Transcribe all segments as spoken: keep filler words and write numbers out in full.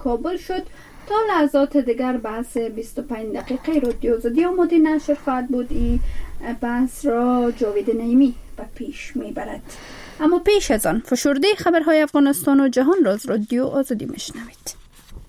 کابل شد. تا لحظات دیگر بحث بیست و پنج دقیقه رادیو آزادی آماده نشر خواهد بود. این بحث را جاوید نعیمی به پیش میبرد. اما پیش از آن فشرده خبرهای افغانستان و جهان را از رادیو آزادی میشنوید.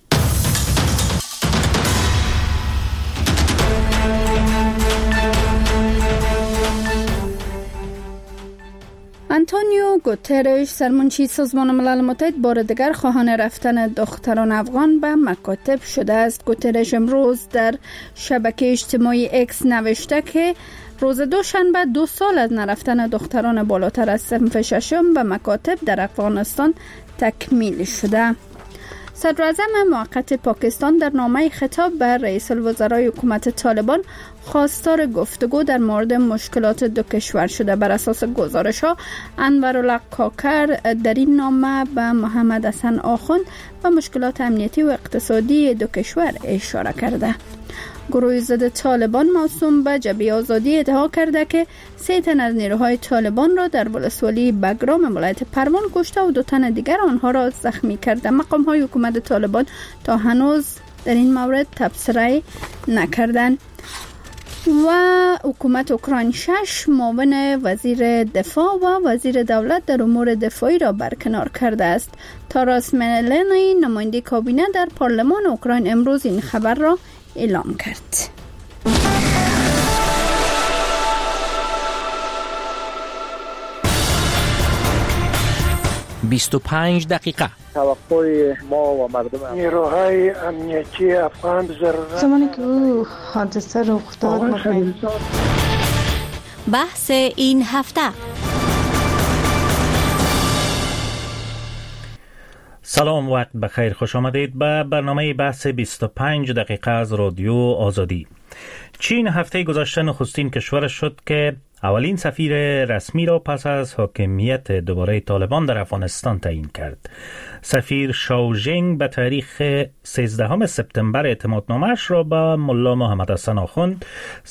آنتونیو گوترش سرمنشی سازمان ملل متحد بار دیگر خواهان رفتن دختران افغان به مکاتب شده است. گوترش امروز در شبکه اجتماعی اکس نوشته که روز دوشنبه دو سال از نرفتن دختران بالاتر از صنف ششم به مکاتب در افغانستان تکمیل شده. صدر اعظم موقت پاکستان در نامه خطاب به رئیس الوزرای حکومت طالبان خواستار گفتگو در مورد مشکلات دو کشور شده. بر اساس گزارش‌ها انورالله کاکر در این نامه به محمد حسن آخوند و مشکلات امنیتی و اقتصادی دو کشور اشاره کرده. گروه ضد طالبان موسوم به جبهه آزادی ادعا کرده که سه تن از نیروهای طالبان را در ولسوالی بگرام ولایت پروان کشته و دو تن دیگر آنها را زخمی کرده. مقام‌های حکومت طالبان تا هنوز در این مورد تبصره نکردند. و حکومت اوکراین شش معاون وزیر دفاع و وزیر دولت در امور دفاعی را برکنار کرده است. تاراس ملنی نماینده کابینه در پارلمان اوکراین امروز این خبر را اعلام کرد. بیست و پنج دقیقه. توقع ما و مردم نیروهای امنیتی افغان ضرورت زمانی که او حادثه رخ داد می‌خواهیم بحث این هفته. سلام، وقت بخیر، خوش آمدید به برنامه بحث بیست و پنج دقیقه از رادیو آزادی. چین هفته گذشته نخستین کشور شد که اولین سفیر رسمی را پس از حاکمیت دوباره طالبان در افغانستان تعیین کرد. سفیر شاو ژنگ به تاریخ سیزدهم سپتامبر اعتمادنامه‌اش را به ملا محمد حسن آخوند،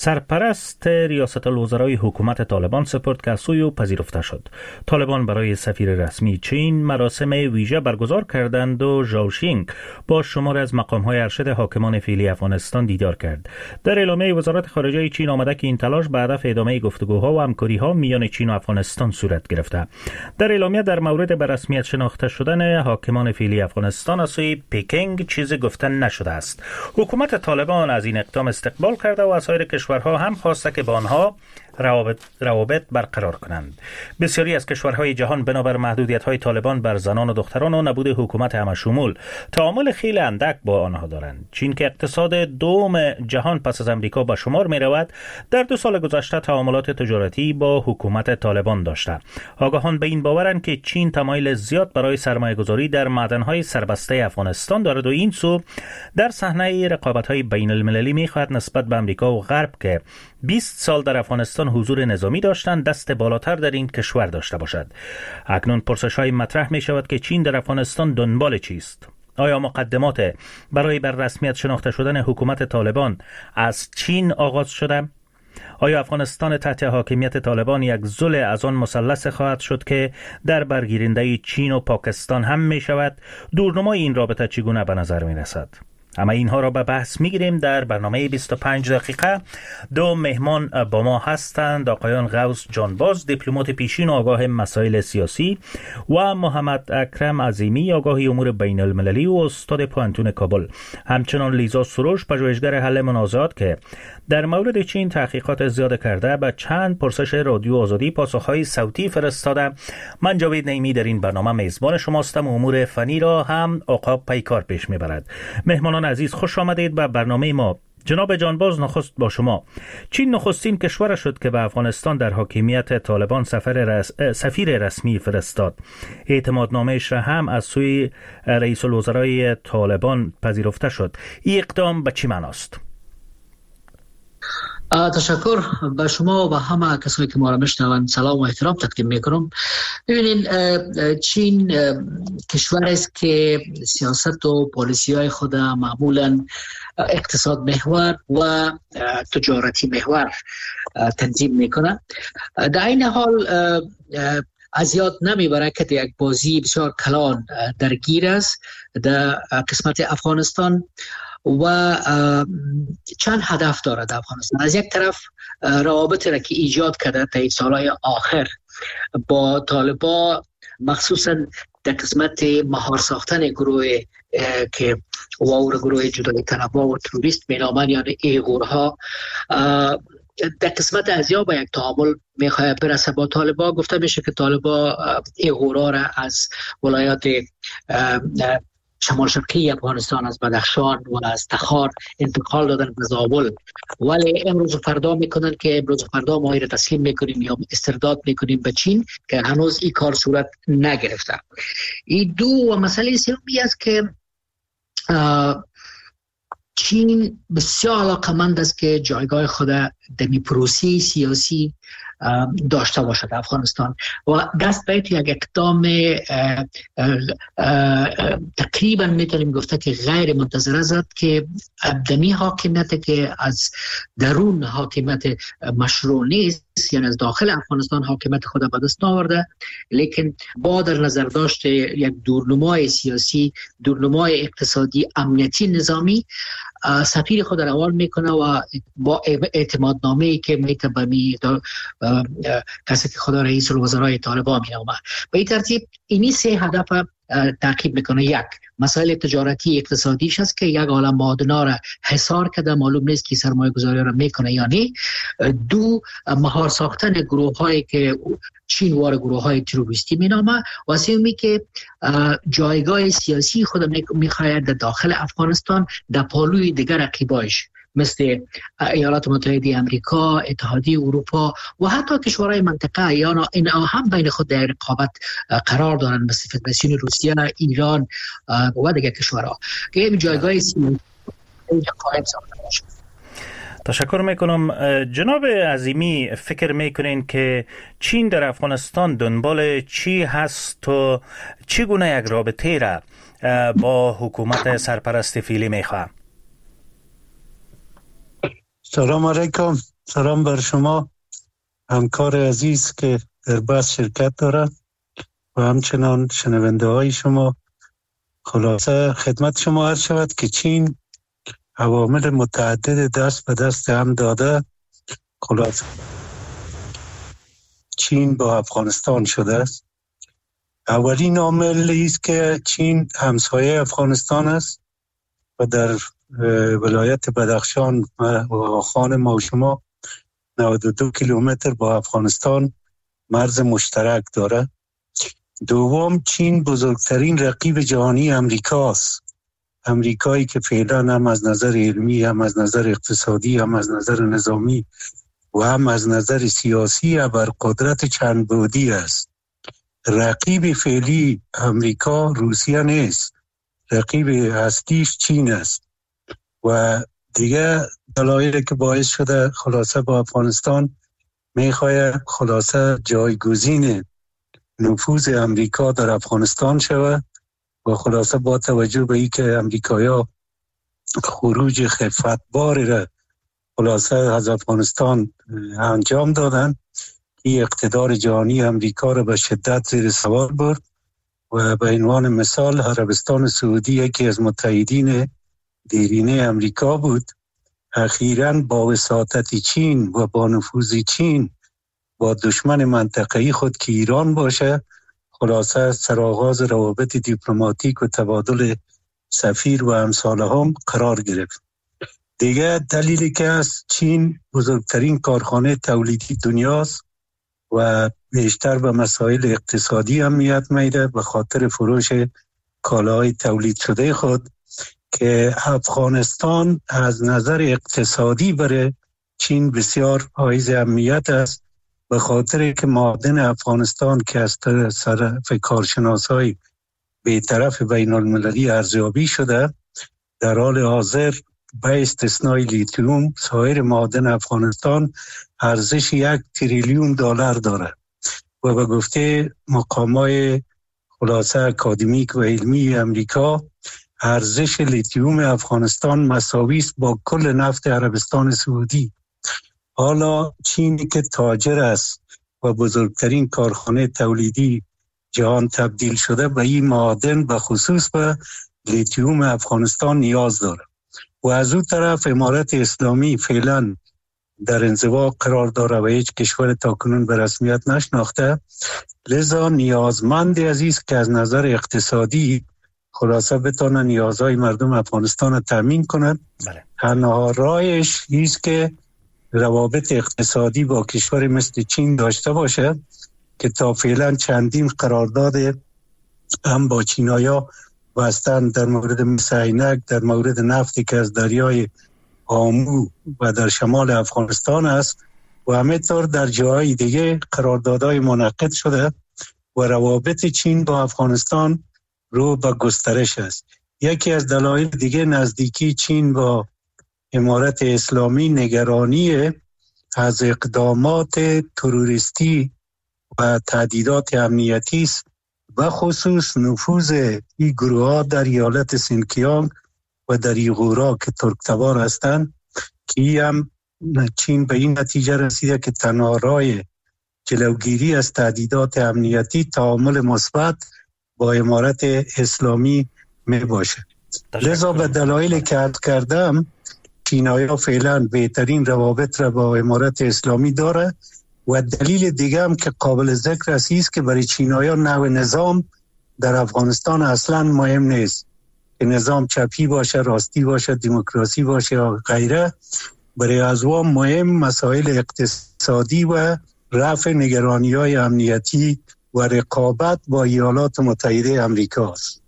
سرپرست ریاست الوزرای حکومت طالبان سپرد که از سوی او پذیرفته شد. طالبان برای سفیر رسمی چین مراسم ویژه برگزار کردند و ژاو ژنگ با شمار از مقام‌های ارشد حاکمان فعلی افغانستان دیدار کرد. در اعلامیه وزارت خارجه چین آمده که این تلاش به هدف ادامه گفتگوها و همکاری‌ها میان چین و افغانستان صورت گرفته. در اعلامیه در مورد به رسمیت شناخته شدن حاکمان فعلی افغانستان از سوی پکینگ چیزی گفته نشده است. حکومت طالبان از این اقدام استقبال کرده و از سایر کشورها هم خواسته که با آنها روابط, روابط برقرار کنند. بسیاری از کشورهای جهان بنابر محدودیت‌های طالبان بر زنان و دختران و نبود حکومت همشمول تعامل خیلی اندک با آنها دارند. چین که اقتصاد دوم جهان پس از امریکا به شمار می‌رود، در دو سال گذشته تعاملات تجارتی با حکومت طالبان داشته. آگاهان به این باورند که چین تمایل زیاد برای سرمایه‌گذاری در معدن‌های سربسته افغانستان دارد و این سو در صحنه رقابت‌های بین‌المللی می‌خواهد نسبت به امریکا و غرب که بیست سال در افغانستان حضور نظامی داشتند دست بالاتر در این کشور داشته باشد. اکنون پرسش‌های مطرح می شود که چین در افغانستان دنبال چیست؟ آیا مقدمات برای بر رسمیت شناخته شدن حکومت طالبان از چین آغاز شده؟ آیا افغانستان تحت حاکمیت طالبان یک ضلع از آن مثلث خواهد شد که در برگیرنده چین و پاکستان هم می شود؟ دورنمای این رابطه چگونه به نظر می رسد؟ اما اینها را به بحث میگیریم در برنامه بیست و پنج دقیقه. دو مهمان با ما هستند: آقایان غوث جانباز، دیپلمات پیشین و آگاه مسائل سیاسی، و محمد اکرم عظیمی، آگاهی امور بین المللی و استاد پوهنتون کابل. همچنان لیزا سروش، پژوهشگر حل منازعات که در مورد چین تحقیقات زیاد کرده، به چند پرسش رادیو آزادی پاسخهای صوتی فرستاده. من جاوید نعیمی در این برنامه میزبان شماستم و امور فنی را هم آقا پیکار پیش میبرد. مهمانان عزیز، خوش آمدید به برنامه ما. جناب جانباز، نخست با شما. چین نخستین کشور شد که به افغانستان در حاکمیت طالبان سفر رس... سفیر رسمی فرستاد. اعتمادنامه‌اش را هم از سوی رئیس الوزرای طالبان پذیرفته شد. این اقدام به چی معناست؟ تشکر به شما و به همه کسانی که ما را میشنوند سلام و احترام تقدیم میکنم. ببینید، چین کشور است که سیاست و پالیسی های خود معمولا اقتصاد محور و تجارتی محور تنظیم میکنه. در این حال از یاد نمیبره که یک بازی بسیار کلان درگیر است در قسمت افغانستان و چند هدف داره در افغانستان. از یک طرف روابطی را که ایجاد کرده تا سالهای آخر با طالبان، مخصوصا در قسمت مهار ساختن گروه که واور گروه جدای طلبها و تروریست مینامن یعنی ایغورها، در قسمت ازیا با یک تعامل میخواه برسه با طالبان. گفته میشه که طالبان ایغورها را از ولایات شمال شرقی افغانستان، از بدخشان و از تخار انتقال دادن به زابل، ولی امروز و فردا میکنن که امروز و فردا ما را تسلیم میکنیم یا استرداد میکنیم به چین که هنوز این کار صورت نگرفته. این دو و مسئله سومی است که چین بسیار علاقمند است که جایگاه خود در پروسی سیاسی داشته باشد افغانستان و دست به یک اقدام تقریبا میتونیم گفته که غیر منتظره زد که دمی حاکمیت که از درون حاکمیت مشروع نیست، یعنی از داخل افغانستان حاکمیت خود به دست آورده، لیکن با در نظر داشت یک دورنمای سیاسی، دورنمای اقتصادی، امنیتی، نظامی، سفیر خود روان میکنه و با اعتماد نامه‌ای که میتبمی کسی که خدا رئیس الوزرای طالبان مینامه. به این ترتیب اینی سه هدف تعقیب میکنه. یک، مسائل تجارتی اقتصادیش است که یک عالم معادنا را حصار کرده، معلوم نیست که سرمایه گذاری را میکنه یا نه. دو، مهار ساختن گروه هایی که چین وار گروه های تروریستی مینامه. و سومی که جایگاه سیاسی خود میخواهد در داخل افغانستان در پالوی دیگر رقیبایش مثل ایالات متحده آمریکا، اتحادیه اروپا و حتی کشورهای منطقه یا اینا هم بین خود در رقابت قرار دارند، مثل فدراسیون روسیه، ایران و دیگر کشورها که این جایگاه سیاسی قائم ساخته باشد. تشکر میکنم. جناب عظیمی، فکر میکنین که چین در افغانستان دنبال چی هست و چگونه یک رابطه را با حکومت سرپرست فعلی میخواه؟ سلام علیکم. سلام بر شما همکار عزیز که در بحث شرکت دارد و همچنان شنونده های شما. خلاصه خدمت شما عرض شود که چین عوامل متعدد دست به دست هم داده. خلاصه چین با افغانستان شده است. اولین عامل است که چین همسایه افغانستان است و در ولایت بدخشان و خان ما و شما نود و دو کیلومتر با افغانستان مرز مشترک داره. دوم، چین بزرگترین رقیب جهانی امریکاست. امریکایی که فعلا هم از نظر علمی، هم از نظر اقتصادی، هم از نظر نظامی و هم از نظر سیاسی ابرقدرت چند بعدی است. رقیب فعلی امریکا روسیه نیست، رقیب اصلیش چین است و دیگه دلایلی که باعث شده خلاصه با افغانستان میخواه خلاصه جایگزین نفوذ امریکا در افغانستان شود و خلاصه با توجه به این که امریکایا خروج خفتباری را خلاصه از افغانستان انجام دادن، این اقتدار جهانی امریکا را به شدت زیر سوال برد و به عنوان مثال عربستان سعودی یکی از متحدین دیرینه امریکا بود. اخیراً با وساطت چین و با نفوذ چین با دشمن منطقه‌ای خود که ایران باشه خلاصه سرآغاز روابط دیپلماتیک و تبادل سفیر و امثال هم قرار گرفت. دیگه دلیلی که از چین بزرگترین کارخانه تولیدی دنیاست و بیشتر به مسائل اقتصادی اهمیت میده به خاطر فروش کالاهای تولید شده خود که افغانستان از نظر اقتصادی برای چین بسیار حائز اهمیت است به خاطر که معادن افغانستان که از طرف کارشناسای به طرف بین المللی ارزیابی شده در حال حاضر به استثنای لیتیوم سایر معادن افغانستان ارزش یک تریلیون دلار داره و به گفته مقامات خلاصه اکادمیک و علمی امریکا ارزش لیتیوم افغانستان مساوی است با کل نفت عربستان سعودی. حالا چینی که تاجر است و بزرگترین کارخانه تولیدی جهان تبدیل شده به این معادن به خصوص به لیتیوم افغانستان نیاز داره و از اون طرف امارت اسلامی فعلا در انزوا قرار داره و هیچ کشور تاکنون به رسمیت نشناخته، لذا نیازمند عزیز که از نظر اقتصادی خلاصه بتونه نیازهای مردم افغانستان رو تامین کند. تنها راهش ایست که روابط اقتصادی با کشور مثل چین داشته باشه که تا فعلا چندین قرارداد هم با چینایا بستن در مورد مثل عینک، در مورد نفتی که از دریای آمو و در شمال افغانستان است و همینطور در جاهای دیگه قراردادهای منعقد شده و روابط چین با افغانستان رو به گسترش است. یکی از دلایل دیگه نزدیکی چین با امارت اسلامی نگرانی از اقدامات تروریستی و تهدیدات امنیتی است، و خصوص نفوذ این گروه ها در ایالت سینکیانگ و در ایغورا که ترکتبار هستند که هم چین به این نتیجه رسیده که تنها راه جلوگیری از تهدیدات امنیتی تعامل مثبت با امارت اسلامی می باشه. لذا به دلایلی که عرض کردم چینایی‌ها فعلا بهترین روابط را با امارت اسلامی داره و دلیل دیگه هم که قابل ذکر است که برای چینایی‌ها نوع نظام در افغانستان اصلا مهم نیست که نظام چپی باشه، راستی باشه، دموکراسی باشه یا غیره. برای ازوا مهم مسائل اقتصادی و رفع نگرانی‌های امنیتی و رقابت با ایالات متحده امریکا است.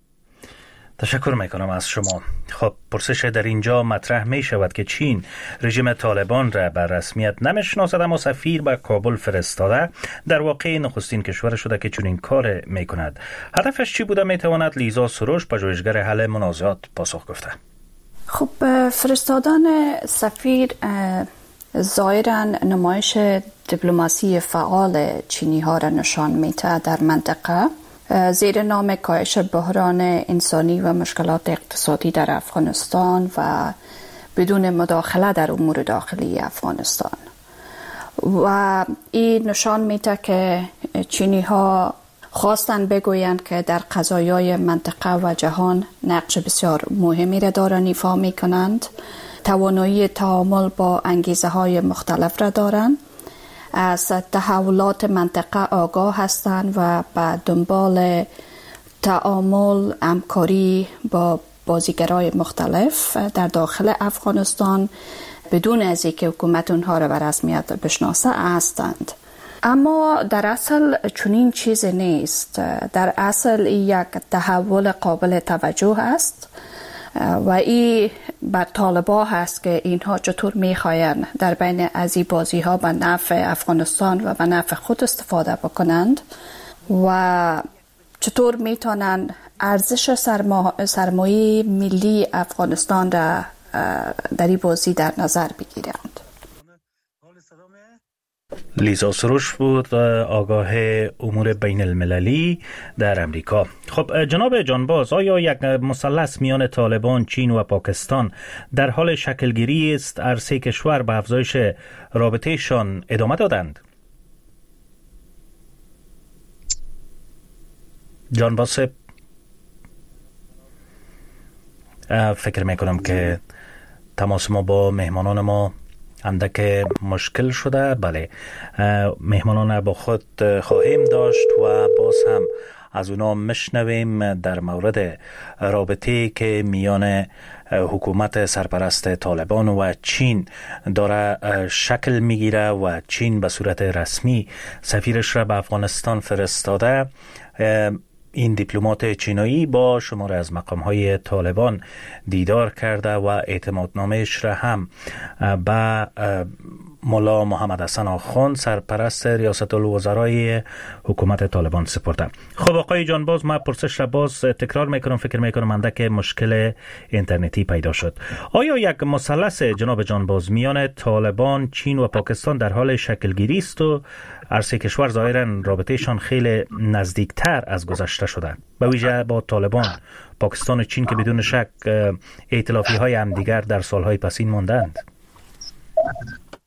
تشکر میکنم از شما. خب پرسش در اینجا مطرح می شود که چین رژیم طالبان را به رسمیت نمیشناسد اما سفیر به کابل فرستاده، در واقع نخستین کشور شده که چنین کار می کند. هدفش چی بوده؟ می تواند لیزا سروش پژوهشگر حل منازعات پاسخ گفته. خب فرستادن سفیر ظاهراً نمایش دیپلماسی فعال چینی ها را نشان میده در منطقه زیر نام کاهش بحران انسانی و مشکلات اقتصادی در افغانستان و بدون مداخله در امور داخلی افغانستان. و این نشان میده که چینی ها خواستن بگویند که در قضایای منطقه و جهان نقش بسیار مهمی را دارند ایفا میکنند، توانایی تعامل با انگیزه های مختلف را دارند، از تحولات منطقه آگاه هستند و به دنبال تعامل همکاری با بازیگرای مختلف در داخل افغانستان بدون از اینکه حکومت اونها را به رسمیت بشناسه هستند. اما در اصل چنین چیزی نیست. در اصل یک تحول قابل توجه است و این بر طالبا هست که اینها چطور میخواین در بین از این بازی ها به نفع افغانستان و به نفع خود استفاده بکنند و چطور میتونن ارزش سرما... سرمایه ملی افغانستان را در این بازی در نظر بگیرند. لیزا سروش بود، آگاه امور بین المللی در امریکا. خب جناب جانباز، آیا یک مثلث میان طالبان، چین و پاکستان در حال شکلگیری است؟ هر سه کشور به افزایش رابطهشان ادامه دادند. جانباز، فکر میکنم که تماس ما با مهمانان ما اندک مشکل شده. بله، مهمانان با خود خواهیم داشت و باز هم از اونا مشنویم در مورد رابطه که میان حکومت سرپرست طالبان و چین داره شکل میگیره و چین به صورت رسمی سفیرش را به افغانستان فرستاده. این دیپلمات چینایی با شماره از مقام‌های طالبان دیدار کرده و اعتمادنامه‌اش را هم به مولا محمد حسن آخوند سرپرست ریاست الوزرای حکومت طالبان سپرده. خب آقای جانباز، من پرسش را باز تکرار میکنم، فکر میکنم اندک مشکل اینترنتی پیدا شد. آیا یک مثلث جناب جانباز میان طالبان، چین و پاکستان در حال شکلگیری است و هر سه کشور ظاهرا رابطهشان خیلی نزدیکتر از گذشته شده، به ویژه با طالبان، پاکستان و چین که بدون شک ائتلافی های همدیگر در سالهای پسین ماندند؟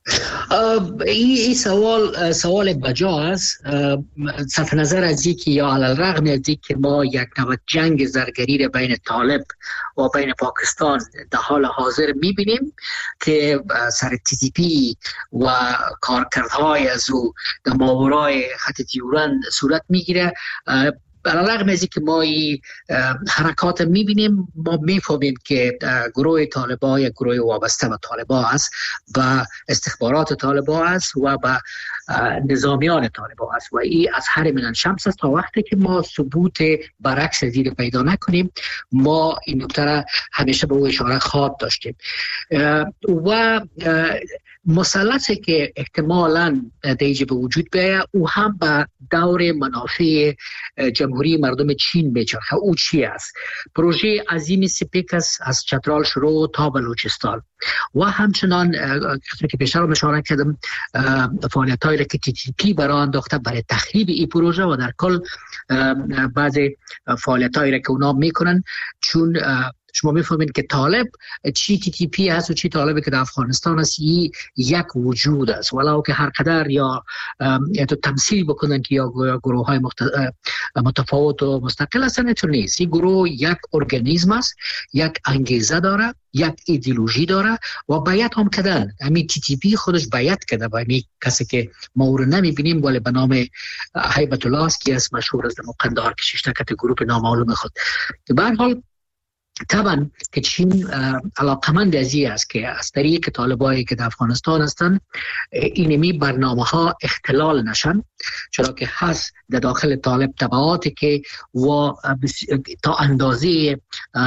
این سوال سوال بجا است. صرف نظر از اینکه یا علی الرغم از اینکه ما یک نوع جنگ زرگری بین طالب و بین پاکستان در حال حاضر میبینیم که سر تی تی پی و کارکردهای از او در ماورای خط دیورند صورت میگیره. علیرغم از اینکه ما این حرکات میبینیم، ما میفهمیم که گروه طالبان یک گروه وابسته به طالبان است و استخبارات طالبان است و به نظامیان طالبان است و این از هر من شمس است. تا وقتی که ما ثبوت برعکس از این پیدا نکنیم، ما این نکته را همیشه به او اشاره خواهد داشتیم. و مثلثی که احتمالاً دیجه به وجود بیاید، او هم به دور منافع جمهوری مردم چین میچرخه. او چی است؟ پروژه عظیم سپیکس از چترال شروع تا بلوچستان و همچنان که پیشتر اشاره کردم فعالیت‌هایی که تی تی پی برای انداخته برای تخریب این پروژه و در کل بعضی فعالیت‌هایی که اونا میکنن. چون شما میفهمید که طالب چی تی تی پی هست و چی طالبی که در افغانستان است یک وجود است، ولو که هر قدر یا تو تمثیل بکنن که یا گروه های متفاوت و مستقل هستن، چون نیست. این گروه یک ارگانیسم است، یک انگیزه داره، یک ایدئولوژی داره و بیعت هم کردن. همین تی تی پی خودش بیعت کرده با همین کسی که ما او رو نمیبینیم ولی به نام هیبت الله است که اسم مشهور است، مقندار کشیش نکت گروه نامعلوم خود. به هر حال طبعا که چین علاقمند از این است که از طریق طالبایی که در افغانستان هستند اینمی برنامه ها اختلال نشن، چرا که هست در داخل طالب تبعاتی که و تا اندازه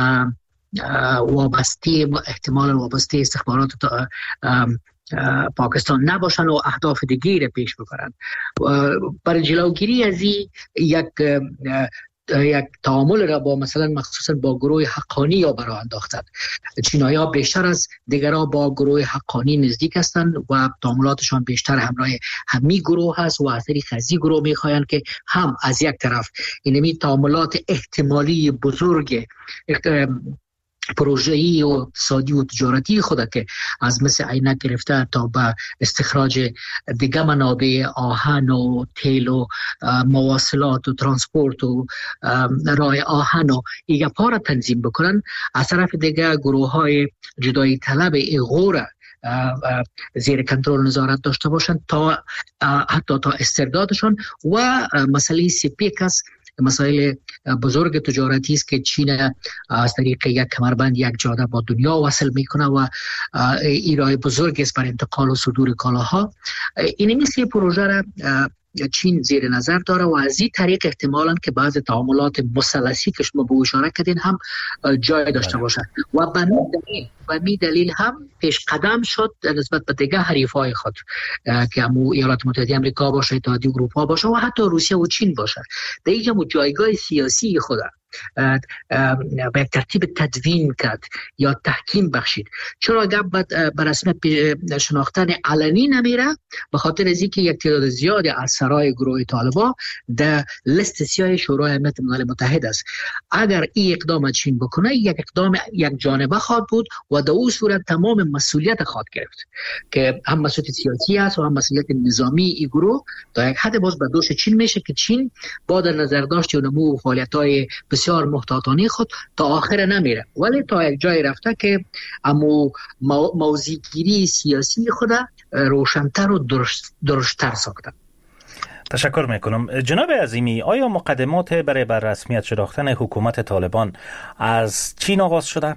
وابسته احتمال وابسته استخبارات پاکستان نباشن و اهداف دیگری را پیش ببرند. برای جلوگیری از این یک یک تعامل را با مثلا مخصوصا با گروه حقانی یا برای انداختن. چینایی ها بیشتر از دیگرها با گروه حقانی نزدیک هستند و تعاملاتشان بیشتر همراه همی گروه هست و از طریق از این گروه میخواین که هم از یک طرف اینمی تعاملات احتمالی بزرگ پروژه‌ای و اقتصادی و تجارتی خود که از مثل عینک گرفته تا به استخراج دیگه منابع آهن و تیل و مواصلات و ترانسپورت و راه آهن و ایگه پا را تنظیم بکنن، از طرف دیگه گروه های جدایی طلب ایغور زیر کنترل نظارت داشته باشند تا حتی تا استردادشان. و مسئله سپیکس مسائل بزرگ تجارتی است که چین از طریق یک کمربند یک جاده با دنیا وصل میکنه و ایرای بزرگ است برای انتقال و صدور کالاها. این مثل پروژه را چین زیر نظر داره و از این طریق احتمالاً که بعض تعاملات مثلثی که شما به اشاره کردین هم جای داشته باشه و به دلیل و می دلیل هم پیش قدم شد نسبت به دیگه حریفای خود که همو ایالات متحده آمریکا باشه، اتحادیه اروپا باشه و حتی روسیه و چین باشه، در اینجا جایگاه سیاسی خود به یک ترتیب تدوین کرد یا تحکیم بخشید. چرا گپ به رسمیت شناختن علنی نمیره؟ به خاطر از اینکه یک تعداد زیادی از سرای گروه طالبان در لیست سیاه شورای امنیت ملل متحد است. اگر این اقدام چین بکنه یک اقدام یک جانبه خواهد بود و در اون صورت تمام مسئولیت خواهد گرفت که هم مسئولیت سیاسی است و هم مسئولیت نظامی این گروه تا یک حد باز به دوش چین میشه که چین با در نظر داشت و نمو فعالیت‌های بسیار محتاطانه خود تا آخر نمیره، ولی تا یک جای رفته که امو موضع‌گیری سیاسی خود روشن‌تر و درشت درشت‌تر ساخته. تشکر میکنم. جناب عظیمی، آیا مقدمات برای بر رسمیت شناختن حکومت طالبان از چین آغاز شده؟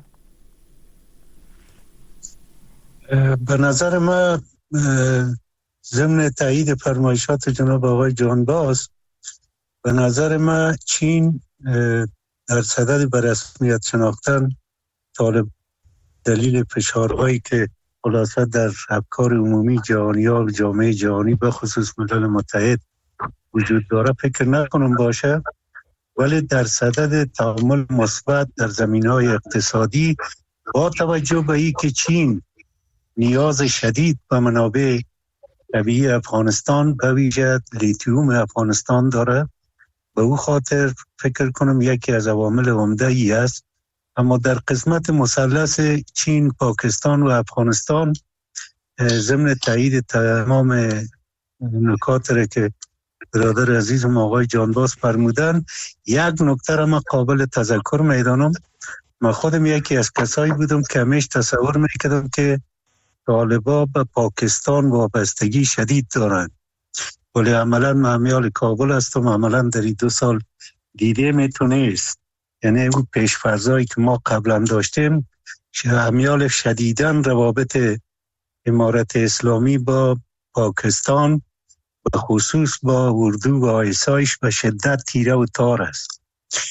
به نظر من ضمن تایید فرمایشات جناب آقای جانباز، به نظر من چین در صدد به رسمیت شناختن طالب دلیل فشارهایی که خلاصه در افکار عمومی جهانی ها و جامعه جهانی به خصوص ملل متحد وجود داره فکر نکنم باشه، ولی در صدد تعامل مثبت در زمینه‌های اقتصادی با توجه به این که چین نیاز شدید به منابع طبیعی افغانستان به ویژه لیتیوم افغانستان داره، به او خاطر فکر کنم یکی از عوامل عمده ای است. اما در قسمت مثلث چین، پاکستان و افغانستان ضمن تایید تمام نکات را که برادر عزیزم آقای جانباز فرمودن، یک نکته را من قابل تذکر میدانم. من خودم یکی از کسایی بودم که همیشه تصور میکردم که طالبا به پاکستان وابستگی شدید دارند، ولی عملا معمیال کابل هستم. عملا در این دو سال دیده میتونست، یعنی اون پیشفرضایی که ما قبلا داشتیم معمیال شدیدن روابط امارت اسلامی با پاکستان به خصوص با اردو و آیسایش به شدت تیره و تار است.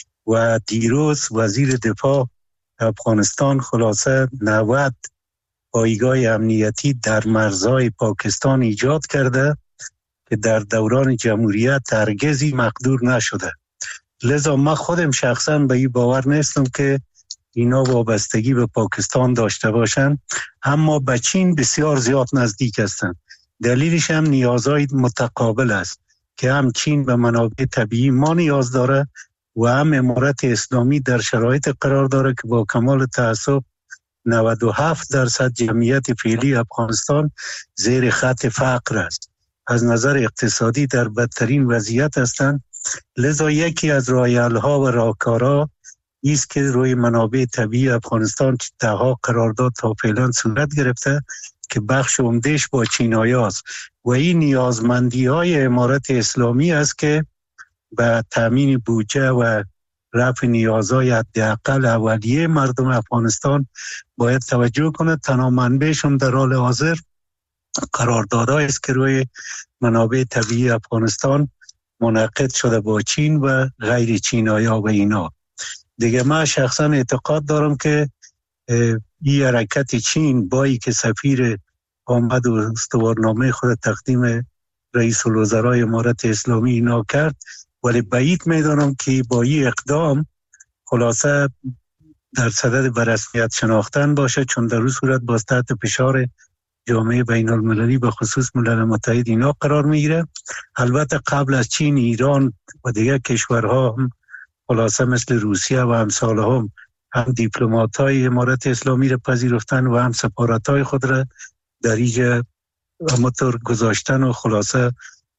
و دیروز وزیر دفاع افغانستان خلاصه نود پایگاه امنیتی در مرزهای پاکستان ایجاد کرده که در دوران جمهوریت هرگزی مقدور نشده. لذا من خودم شخصا به این باور نیستم که اینا وابستگی به پاکستان داشته باشند، اما به چین بسیار زیاد نزدیک هستند. دلیلش هم نیازهای متقابل است که هم چین به منابع طبیعی ما نیاز داره و هم امارت اسلامی در شرایط قرار داره که با کمال تأسف نود و هفت درصد جمعیت فعلی افغانستان زیر خط فقر است، از نظر اقتصادی در بدترین وضعیت هستند. لذا یکی از راه‌حل‌ها و راهکارها است که روی منابع طبیعی افغانستان دهها قرارداد تا فعلا صورت گرفته که بخش عمده‌اش با چینایی است و این نیازمندی های امارت اسلامی است که به تامین بودجه و رفع نیازهای حداقل اولیه مردم افغانستان باید توجه کنه. تنها منبعشون در حال حاضر قراردادهایی است که روی منابع طبیعی افغانستان منعقد شده با چین و غیر چینایی‌ها و اینا. دیگه من شخصا اعتقاد دارم که این حرکت چین با ای که سفیر آمد و استوارنامه خود تقدیم رئیس الوزرای امارت اسلامی اینا کرد، ولی بعید میدانم که با این اقدام خلاصه در صدد به رسمیت شناختن باشه، چون در اون صورت باز تحت فشار جامعه بین المللی به خصوص ملل متحد اینا قرار میگیره. البته قبل از چین ایران و دیگر کشورها هم خلاصه مثل روسیه و امثال هم هم دیپلمات های امارت اسلامی را پذیرفتن و هم سفارت های خود را در اینجا همطور گذاشتن و خلاصه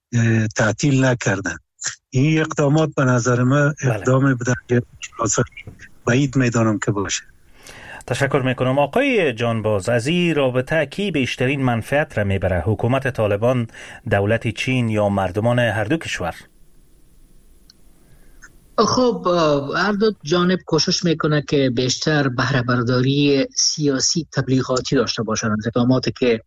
تعطیل نکردن. این اقدامات به نظر من اقدام به درجه خلاصه بعید میدانم که باشه. تشکر میکنم. آقای جانباز، از این رابطه کی بیشترین منفعت را میبره؟ حکومت طالبان، دولت چین یا مردمان هر دو کشور؟ خب هر دو جانب کوشش میکنه که بیشتر بهره برداری سیاسی تبلیغاتی داشته باشند. اقداماتی که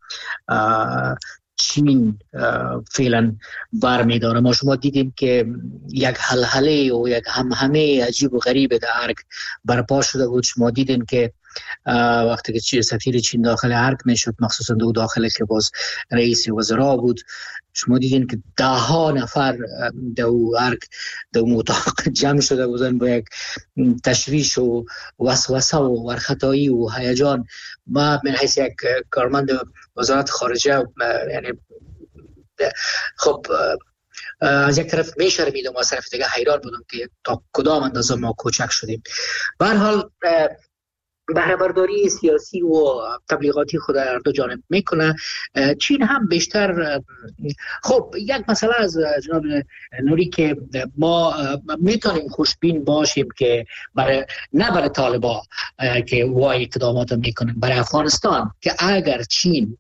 چین فعلا برمیداره، ما شما دیدیم که یک هلهله و یک همهمه عجیب و غریب در ارگ برپا شده بود. شما دیدین که وقتی که سفیر چین داخل ارگ میشد، مخصوصا دو داخل که باز رئیس وزرا بود، شما دیدین که ده ها نفر در ارگ در اتاق جمع شده بودن با یک تشویش و وسوسه و ورختایی و هیجان. ما من حیث یک کارمند وزارت خارجه یعنی خب از یک طرف میشرمیدم و از طرف دیگه حیران بودم که تا کدام اندازه ما کوچک شدیم. به هر حال بهره برداری سیاسی و تبلیغاتی خود هر دو جانب میکنه. چین هم بیشتر خب یک مسئله از جناب نوری که ما میتونیم خوشبین باشیم که برای نه برای طالبان که وای اقدامات میکنن، برای افغانستان که اگر چین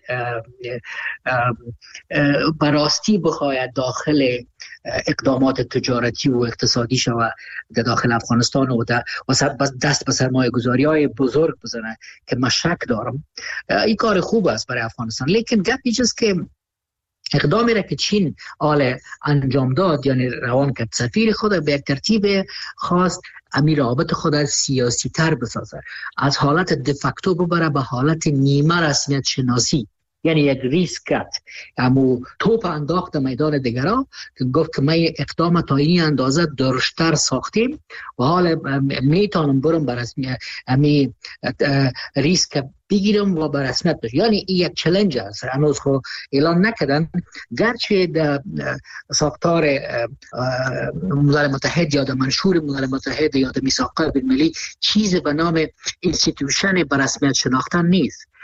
براستی بخواید داخل اقدامات تجارتی و اقتصادی شود در داخل افغانستان و دست به سرمایه گذاری های بزرگ بزنه که من شک دارم، این کار خوب است برای افغانستان. لیکن گپ اینجاست که اقدامی را که چین آل انجام داد، یعنی روان کرد سفیر خود به یک ترتیب خاص امیر رابط خود سیاسی تر بسازه، از حالت دفکتو ببره به حالت نیمه رسمیت شناسی، یعنی یک ریسکت امو توپ انداخت میدان دیگران که گفت که من اقدام تا این اندازه درشتر ساختیم و حالا میتونم برم بر رسمیت امی ریسک بگیرم و بر رسمیت بشم. یعنی این یک چلنج است. هنوز خو اعلان نکردن، گرچه در ساختار ملل متحد یا در منشور ملل متحد یا در میثاق بین المللی چیز به نام اینستیتوشن بر رسمیت شناختن نیست،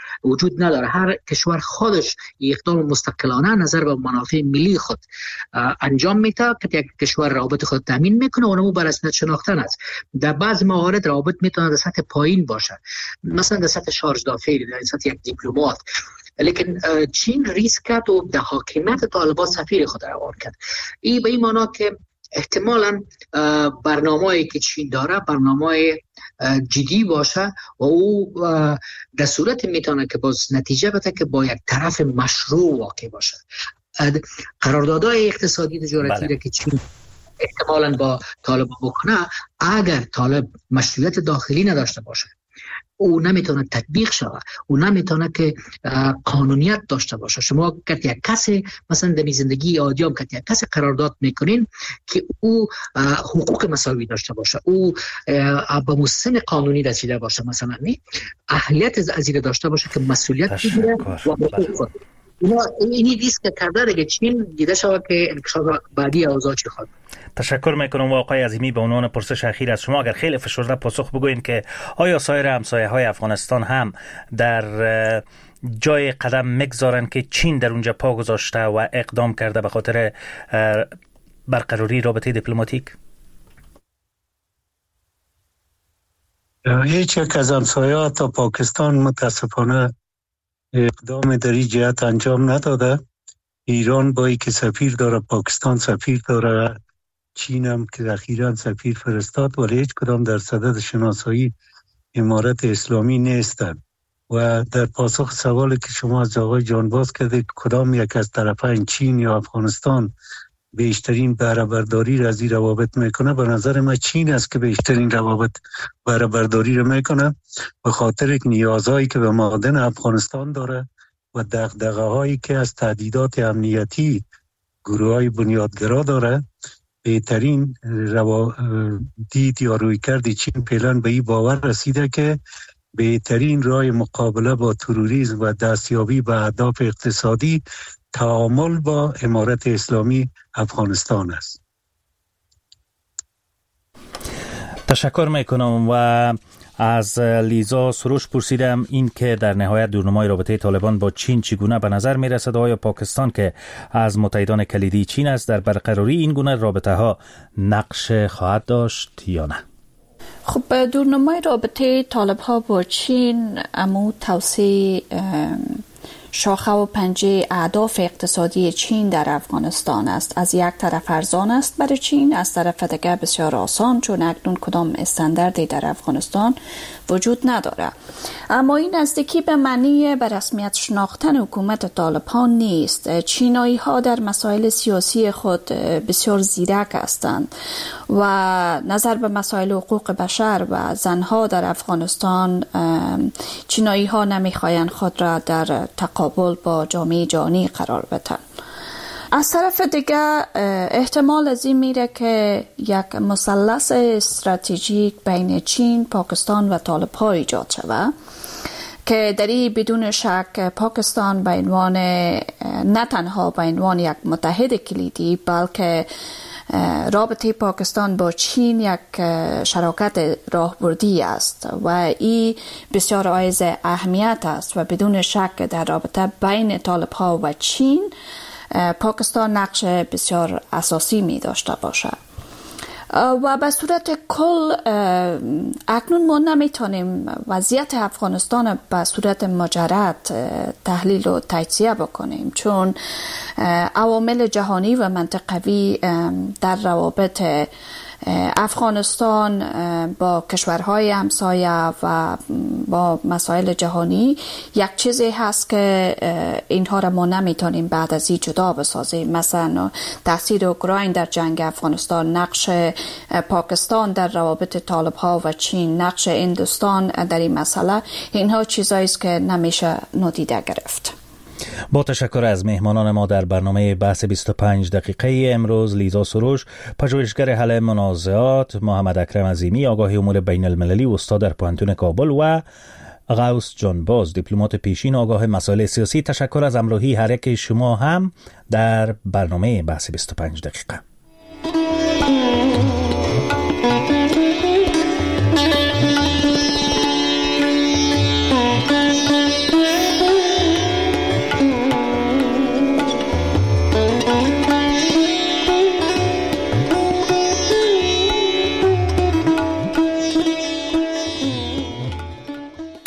وجود نداره. هر کشور خودش اقدام مستقلانه نظر به منافع ملی خود انجام میده که یک کشور روابط خود تامین میکنه و اونمو بر اساس شناختن است. در بعض موارد روابط میتونه در سطح پایین باشه، مثلا در سطح شارژ دافعی، در سطح یک دیپلمات. لیکن چین ریسک کرد و در حاکمیت طالبان سفیر خود روان کرد. این به این معنا که احتمالاً برنامه‌ای که چین داره برنامه جدی باشه و او در صورت میتونه که باز نتیجه بده که با یک طرف مشروع واقع باشه. قراردادهای اقتصادی تجارتی بله. که چین احتمالاً با طالبان بکنه، اگر طالب مشروعیت داخلی نداشته باشه، او نمیتونه تطبیق شود، او نمیتونه که قانونیت داشته باشه. شما که یک کسی مثلا در زندگی عادی که یک کسی قرارداد میکنین که او حقوق مساوی داشته باشه، او به مسن قانونی رسیده باشه، مثلا نی اهلیت از این داشته باشه که مسئولیت بگیره و حقوق خود. اینی ریسک کرده دیگه چین دیده شود که انکشاف بعدی اوضاع چی خواهد. تشکر میکنم آقای عظیمی. به عنوان پرسش اخیر از شما اگر خیلی فشرده پاسخ بگوین که آیا سایر همسایه های افغانستان هم در جای قدم میگذارن که چین در اونجا پا گذاشته و اقدام کرده به خاطر برقراری رابطه دیپلماتیک؟ هیچ یک از همسایه تا پاکستان متاسفانه اقدام در این جهت انجام نداده. ایران با ای که سفیر داره، پاکستان سفیر داره، چین هم که اخیراً سفیر فرستاد، ولی هیچ کدام در صدد شناسایی امارت اسلامی نیستند. و در پاسخ سوالی که شما از آقای جانباز کرده کدام یک از طرفین چین یا افغانستان بیشترین بهره برداری را از این روابط میکنه، به نظر من چین است که بیشترین روابط بهره برداری را میکنه، به خاطر نیازهایی که به معادن افغانستان داره و دغدغه هایی که از تهدیدات امنیتی گروه های بنیادگرا داره. بهترین روا... دید یا رویکرد چین فعلا به این باور رسیده که بهترین راه مقابله با تروریسم و دستیابی به اهداف اقتصادی تعامل با امارت اسلامی افغانستان است. تشکر میکنم و از لیزا سروش پرسیدم این که در نهایت دورنمای رابطه طالبان با چین چگونه به نظر میرسد، آیا پاکستان که از متحدان کلیدی چین است در برقراری این گونه رابطه ها نقش خواهد داشت یا نه؟ خب دورنمای رابطه طالب ها با چین امو توسعه شاخه و پنجه اهداف اقتصادی چین در افغانستان است. از یک طرف ارزان است برای چین، از طرف دیگر بسیار آسان، چون اکنون کدام استانداردی در افغانستان وجود نداره. اما این نزدیکی به معنی به رسمیت شناختن حکومت طالب ها نیست. چینایی ها در مسائل سیاسی خود بسیار زیرک هستند و نظر به مسائل حقوق بشر و زنها در افغانستان چینایی ها نمیخواین خود را در تقابل با جامعه جهانی قرار بدن. از طرف دیگر احتمال از این میره که یک مثلث استراتژیک بین چین، پاکستان و طالب ها ایجاد شود که در این بدون شک پاکستان به عنوان نه تنها به عنوان یک متحد کلیدی بلکه رابطه پاکستان با چین یک شراکت راهبردی است و این بسیار حائز اهمیت است و بدون شک در رابطه بین طالب ها و چین پاکستان نقش بسیار اساسی می داشته باشد. و به صورت کل اکنون ما نمیتونیم وضعیت افغانستان به صورت مجرد تحلیل و تجزیه بکنیم، چون عوامل جهانی و منطقوی در روابط افغانستان با کشورهای همسایه و با مسائل جهانی یک چیزی هست که اینها را ما نمیتونیم بعد از این جدا بسازیم. مثلا تاثیر اوکراین در جنگ افغانستان، نقش پاکستان در روابط طالب ها و چین، نقش هندوستان در این مسئله، اینها چیزایی است که نمیشه نادیده گرفت. با تشکر از مهمانان ما در برنامه بحث بیست و پنج دقیقه امروز، لیزا سروش، پژوهشگر حل منازعات، محمد اکرم عظیمی، آگاه امور بین المللی و استاد در پوهنتون کابل و غوث جانباز، دیپلمات پیشین آگاه مسائل سیاسی. تشکر از همراهی هر یک شما هم در برنامه بحث بیست و پنج دقیقه.